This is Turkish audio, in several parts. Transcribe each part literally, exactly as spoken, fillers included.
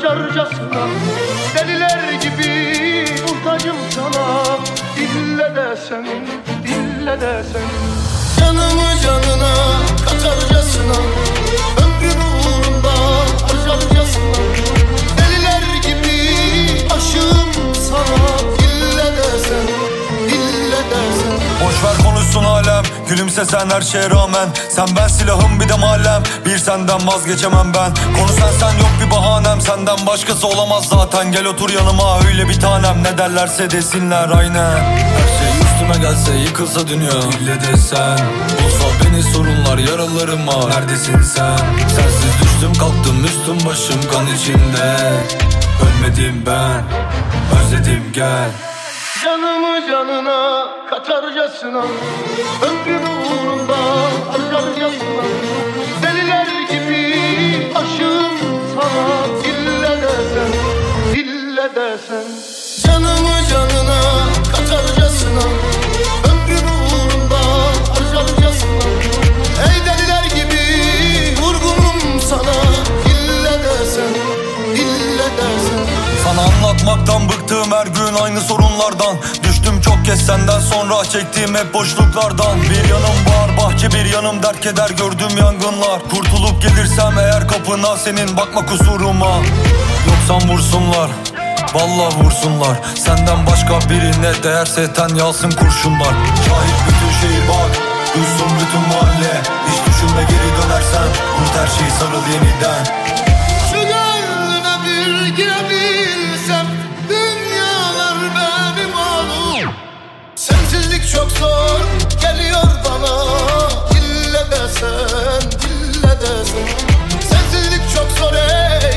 kaçarcasına. Deliler gibi muhtacım sana, ille desen, ille desen. Canımı canına katarcasına, ömrümü uğrunda harcarcasına. Deliler gibi aşığım sana, ille desen, ille desen. Boşver konuşsun alem, gülümsesen her şeye rağmen. Sen ben silahım bir de mahallem, bir senden vazgeçemem ben. Konu sen sen yok bir bahanem, senden başkası olamaz zaten. Gel otur yanıma öyle bir tanem, ne derlerse desinler aynen. Her şey üstüme gelse yıkılsa dünya, ille desen. Olsa beni sorunlar yaralarıma, neredesin sen? Sensiz düştüm kalktım üstüm başım kan içinde. Ölmedim ben, özledim gel. Canımı canına katarcasına, ömrümü uğrunda harcarcasına. Deliler gibi aşığım sana, ille desen, ille desen. Canımı canına katarcasına, ömrümü uğrunda harcarcasına. Ey deliler gibi vurgunum sana, ille desen, ille desen. Sana anlatmaktan bıktım her gün aynı sorunlardan. Düştüm çok kez senden sonra, çektiğim hep boşluklardan. Bir yanım bağır bahçe, bir yanım dert keder, gördüğüm yangınlar. Kurtulup gelirsem eğer kapına senin, bakma kusuruma. Yoksan vursunlar, vallahi vursunlar. Senden başka birine değerse ten yalsın kurşunlar. Şahit bütün şehir bak, duysun bütün mahalle. Hiç düşünme geri dönersen, unut her şeyi sarıl yeniden. Şu gönlüne bir girebilsem, dünyalar benim olur. Sensizlik çok zor geliyor bana, ille desen, ille desen. Sensizlik çok zor ey,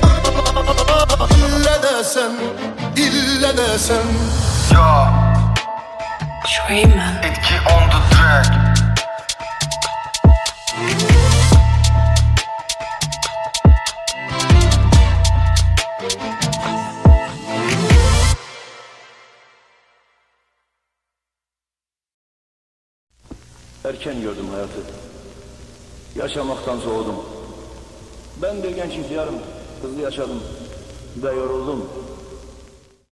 ille desen, ille desen. Yo, Schwayman. etki on the track. Erken gördüm hayatı, yaşamaktan soğudum. Ben bir genç ihtiyarım, hızlı yaşadım ve yoruldum.